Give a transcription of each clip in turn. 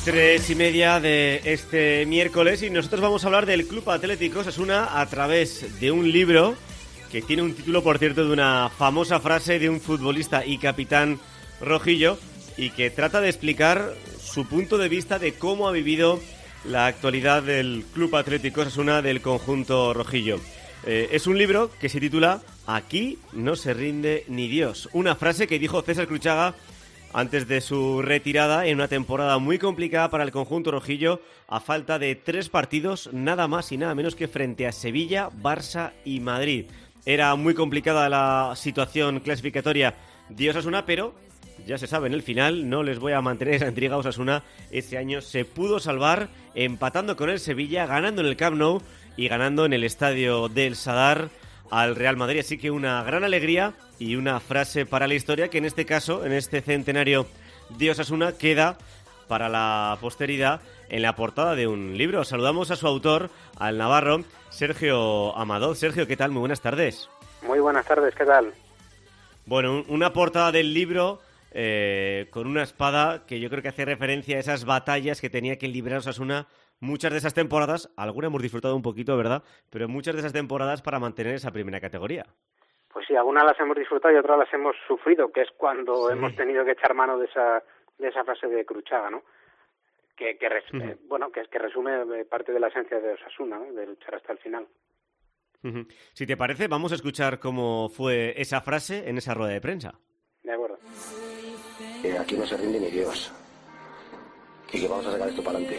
3:30 de este miércoles y nosotros vamos a hablar del Club Atlético Osasuna a través de un libro que tiene un título, por cierto, de una famosa frase de un futbolista y capitán rojillo y que trata de explicar su punto de vista de cómo ha vivido la actualidad del Club Atlético Osasuna del conjunto rojillo. Es un libro que se titula Aquí no se rinde ni Dios, una frase que dijo César Cruchaga antes de su retirada en una temporada muy complicada para el conjunto rojillo, a falta de 3 partidos, nada más y nada menos que frente a Sevilla, Barça y Madrid. Era muy complicada la situación clasificatoria de Osasuna, pero ya se sabe, en el final no les voy a mantener esa intriga. Osasuna ese año se pudo salvar empatando con el Sevilla, ganando en el Camp Nou y ganando en el estadio del Sadar al Real Madrid, así que una gran alegría y una frase para la historia que en este caso, en este centenario de Osasuna, queda para la posteridad en la portada de un libro. Saludamos a su autor, al navarro Sergio Amador. Sergio, ¿qué tal? Muy buenas tardes. Muy buenas tardes, ¿qué tal? Bueno, una portada del libro con una espada que yo creo que hace referencia a esas batallas que tenía que librar Osasuna muchas de esas temporadas. Algunas hemos disfrutado un poquito, ¿verdad? Pero muchas de esas temporadas para mantener esa primera categoría. Pues sí, algunas las hemos disfrutado y otras las hemos sufrido, que es cuando hemos tenido que echar mano de esa frase de Cruchaga, ¿no? Que resume parte de la esencia de Osasuna, ¿no? De luchar hasta el final. Si te parece, vamos a escuchar cómo fue esa frase en esa rueda de prensa. De acuerdo. Aquí no se rinde ni Dios. Y que vamos a sacar esto para adelante.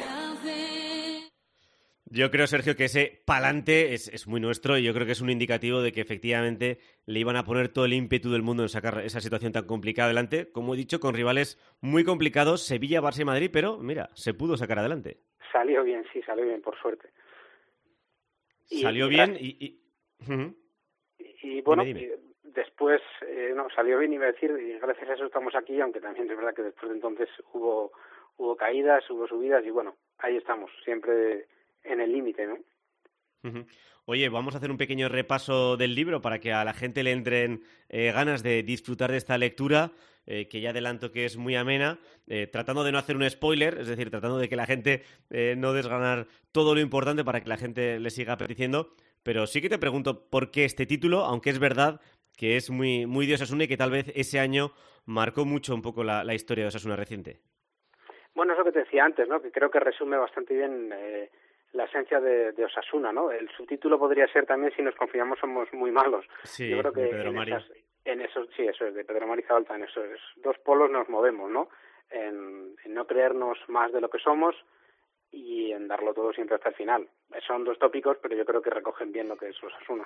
Yo creo, Sergio, que ese pa'lante es muy nuestro y yo creo que es un indicativo de que efectivamente le iban a poner todo el ímpetu del mundo en sacar esa situación tan complicada adelante, como he dicho, con rivales muy complicados, Sevilla, Barça y Madrid, pero mira, se pudo sacar adelante. Salió bien, por suerte. Salió bien y bueno, dime. Después, salió bien, iba a decir, y gracias a eso estamos aquí, aunque también es verdad que después de entonces hubo caídas, hubo subidas y bueno, ahí estamos, siempre en el límite, ¿no? Oye, vamos a hacer un pequeño repaso del libro para que a la gente le entren ganas de disfrutar de esta lectura, que ya adelanto que es muy amena, tratando de no hacer un spoiler, es decir, tratando de que la gente no desgranar todo lo importante para que la gente le siga apeteciendo, pero sí que te pregunto por qué este título, aunque es verdad que es muy, muy de Osasuna y que tal vez ese año marcó mucho un poco la historia de Osasuna reciente. Bueno, es lo que te decía antes, ¿no? Que creo que resume bastante bien la esencia de Osasuna, ¿no? El subtítulo podría ser también Si nos confiamos somos muy malos. Sí, yo creo que de Pedro Mari. Sí, eso es, de Pedro Mari Zabalta, en esos 2 polos nos movemos, ¿no? En no creernos más de lo que somos y en darlo todo siempre hasta el final. Son 2 tópicos, pero yo creo que recogen bien lo que es Osasuna.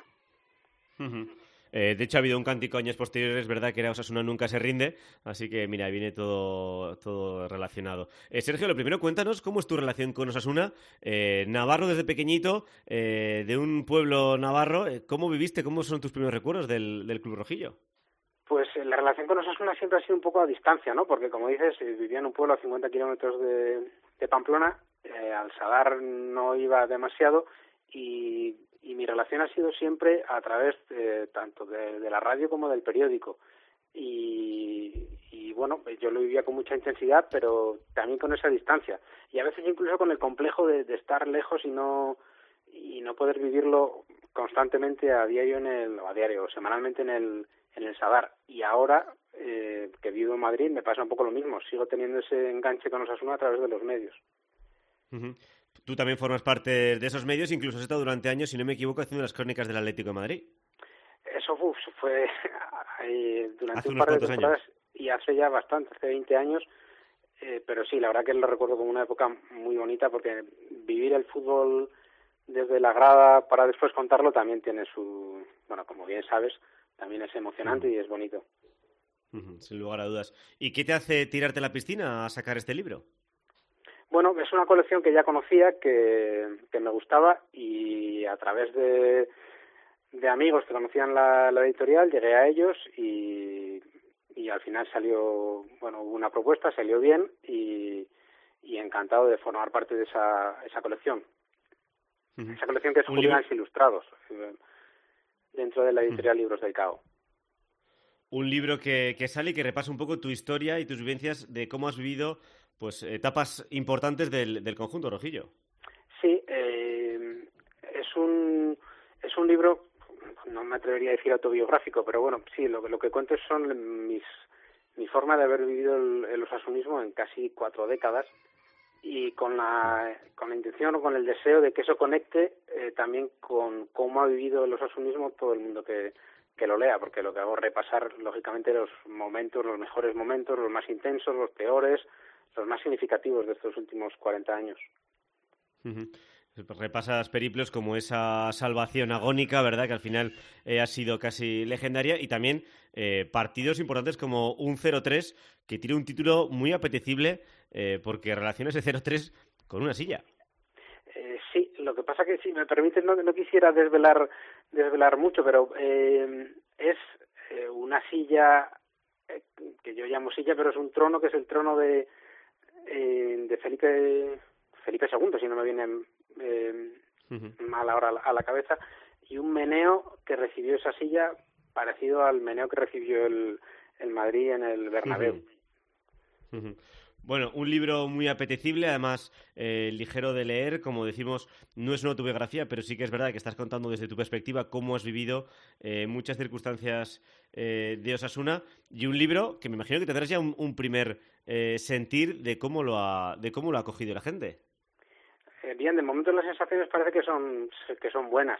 De hecho, ha habido un cántico años posteriores, verdad, que era Osasuna nunca se rinde, así que, mira, viene todo relacionado. Sergio, lo primero, cuéntanos cómo es tu relación con Osasuna, navarro desde pequeñito, de un pueblo navarro. ¿Cómo viviste, cómo son tus primeros recuerdos del Club Rojillo? Pues la relación con Osasuna siempre ha sido un poco a distancia, ¿no? Porque, como dices, vivía en un pueblo a 50 kilómetros de Pamplona, al Sadar no iba demasiado y mi relación ha sido siempre a través tanto de la radio como del periódico. Y bueno, yo lo vivía con mucha intensidad, pero también con esa distancia. Y a veces incluso con el complejo de estar lejos y no poder vivirlo constantemente a diario o semanalmente en el Sadar. Y ahora que vivo en Madrid me pasa un poco lo mismo. Sigo teniendo ese enganche con Osasuna a través de los medios. Tú también formas parte de esos medios, incluso has estado durante años, si no me equivoco, haciendo las crónicas del Atlético de Madrid. Eso fue durante hace un par de temporadas años. Y hace ya bastante, hace 20 años, pero sí, la verdad que lo recuerdo como una época muy bonita porque vivir el fútbol desde la grada para después contarlo también tiene como bien sabes, también es emocionante y es bonito. Sin lugar a dudas. ¿Y qué te hace tirarte a la piscina a sacar este libro? Bueno, es una colección que ya conocía, que me gustaba y a través de amigos que conocían la editorial llegué a ellos y al final salió, hubo una propuesta, salió bien y encantado de formar parte de esa colección. Esa colección que es Hooligans Ilustrados, dentro de la editorial Libros del Cao. Un libro que sale y que repasa un poco tu historia y tus vivencias de cómo has vivido pues etapas importantes del conjunto rojillo. Sí, es un libro, no me atrevería a decir autobiográfico, pero bueno, sí, lo que cuento son mi forma de haber vivido el osasunismo en casi 4 décadas, y con la intención o con el deseo de que eso conecte también con cómo ha vivido el osasunismo todo el mundo que lo lea, porque lo que hago es repasar lógicamente los momentos, los mejores momentos, los más intensos, los peores, los más significativos de estos últimos 40 años. Uh-huh. Repasas periplos como esa salvación agónica, ¿verdad?, que al final ha sido casi legendaria, y también partidos importantes como un 0-3, que tiene un título muy apetecible porque relaciona ese 0-3 con una silla. Sí, lo que pasa que, si me permites, no quisiera desvelar mucho, pero es una silla que yo llamo silla, pero es un trono que es el trono de Felipe II, si no me viene mal ahora a la cabeza, y un meneo que recibió esa silla parecido al meneo que recibió el Madrid en el Bernabéu. Bueno, un libro muy apetecible, además ligero de leer. Como decimos, no es una autobiografía, pero sí que es verdad que estás contando desde tu perspectiva cómo has vivido muchas circunstancias de Osasuna, y un libro que me imagino que tendrás ya un primer sentir de cómo lo ha acogido la gente. Bien, de momento las sensaciones parece que son buenas.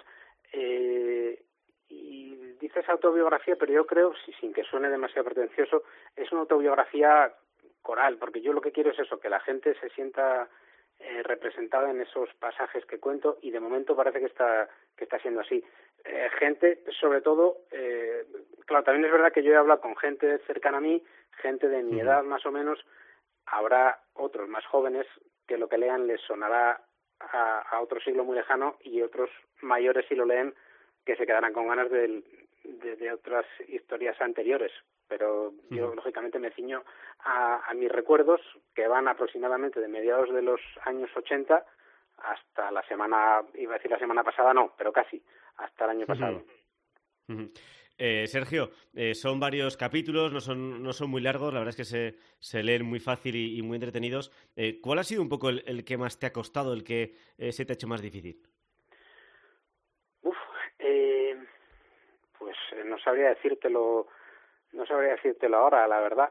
Y dices autobiografía, pero yo creo, sin que suene demasiado pretencioso, es una autobiografía coral, porque yo lo que quiero es eso, que la gente se sienta representada en esos pasajes que cuento, y de momento parece que está siendo así. Gente, sobre todo, claro, también es verdad que yo he hablado con gente cercana a mí, gente de mi edad más o menos. Habrá otros más jóvenes que lo que lean les sonará a otro siglo muy lejano, y otros mayores, si lo leen, que se quedarán con ganas de otras historias anteriores. Pero yo, lógicamente, me ciño a mis recuerdos, que van aproximadamente de mediados de los años 80 hasta la semana pasada, no, pero casi, hasta el año pasado. Sergio, son varios capítulos, no son muy largos, la verdad es que se leen muy fácil y muy entretenidos. ¿Cuál ha sido un poco el que más te ha costado, el que se te ha hecho más difícil? Pues no sabría decírtelo ahora, la verdad.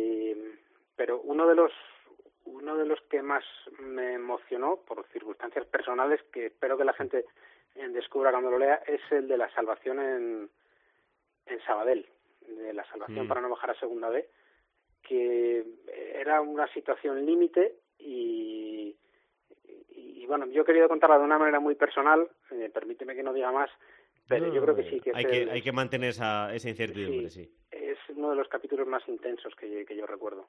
Pero uno de los que más me emocionó, por circunstancias personales que espero que la gente descubra cuando lo lea, es el de la salvación en Sabadell, de la salvación para no bajar a Segunda B, que era una situación límite, y bueno, yo he querido contarla de una manera muy personal, permíteme que no diga más, pero yo creo que sí que hay que mantener esa incertidumbre, sí. Es uno de los capítulos más intensos que yo recuerdo.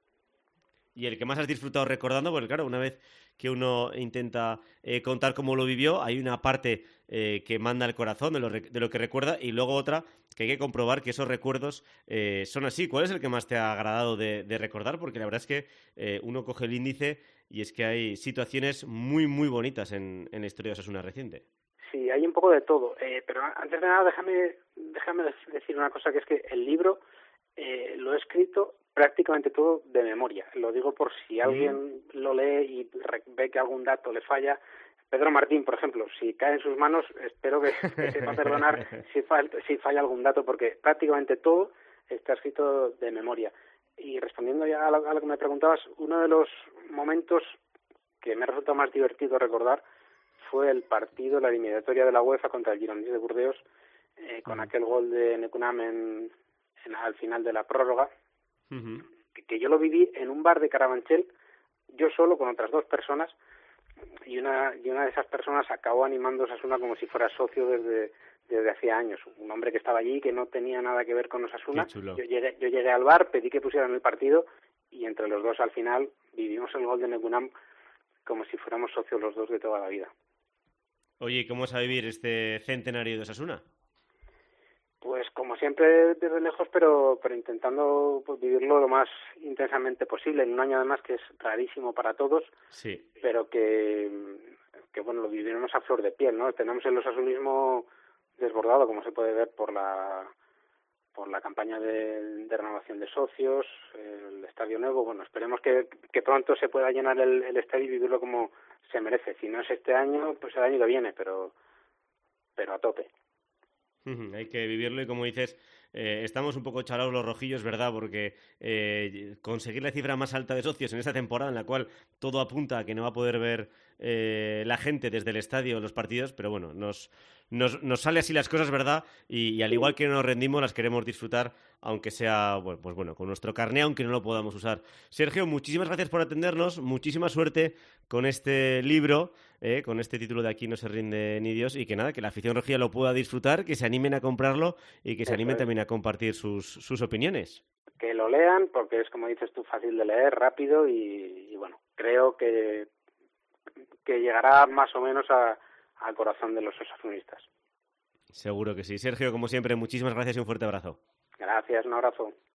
Y el que más has disfrutado recordando, porque claro, una vez que uno intenta contar cómo lo vivió, hay una parte que manda al corazón de lo que recuerda, y luego otra que hay que comprobar que esos recuerdos son así. ¿Cuál es el que más te ha agradado de recordar? Porque la verdad es que uno coge el índice y es que hay situaciones muy, muy bonitas en la historia de Osasuna reciente. Sí, hay un poco de todo. Pero antes de nada, déjame decir una cosa, que es que el libro lo he escrito prácticamente todo de memoria. Lo digo por si alguien lo lee y ve que algún dato le falla. Pedro Martín, por ejemplo, si cae en sus manos, espero que sepa perdonar si falla algún dato, porque prácticamente todo está escrito de memoria. Y respondiendo ya a lo que me preguntabas, uno de los momentos que me ha resultado más divertido recordar fue el partido, la eliminatoria de la UEFA contra el Girondins de Burdeos, con aquel gol de Nekunam al final de la prórroga, que yo lo viví en un bar de Carabanchel, yo solo, con otras 2 personas, y una de esas personas acabó animando a Osasuna como si fuera socio desde hacía años. Un hombre que estaba allí, que no tenía nada que ver con Osasuna. Yo llegué al bar, pedí que pusieran el partido, y entre los dos al final vivimos el gol de Nekunam como si fuéramos socios los dos de toda la vida. Oye, ¿y cómo vas a vivir este centenario de Osasuna? Pues como siempre, desde lejos, pero intentando pues vivirlo lo más intensamente posible, en un año además que es rarísimo para todos, sí, pero que bueno, lo viviremos a flor de piel, ¿no? Tenemos el osasunismo desbordado, como se puede ver por la campaña de renovación de socios, el estadio nuevo. Bueno, esperemos que pronto se pueda llenar el estadio y vivirlo como se merece. Si no es este año, pues el año que viene, pero a tope. Hay que vivirlo y, como dices, estamos un poco chalados los rojillos, ¿verdad? Porque conseguir la cifra más alta de socios en esta temporada, en la cual todo apunta a que no va a poder ver la gente desde el estadio los partidos, pero bueno, nos sale así las cosas, ¿verdad? Y al igual que no nos rendimos, las queremos disfrutar, aunque sea, bueno, pues bueno, con nuestro carné, aunque no lo podamos usar. Sergio, muchísimas gracias por atendernos, muchísima suerte con este libro, con este título de Aquí no se rinde ni Dios, y que nada, que la afición rojilla lo pueda disfrutar, que se animen a comprarlo y que se animen también a compartir sus opiniones. Que lo lean, porque es, como dices tú, fácil de leer, rápido, y bueno, creo que llegará más o menos al corazón de los osasunistas. Seguro que sí. Sergio, como siempre, muchísimas gracias y un fuerte abrazo. Gracias, un abrazo.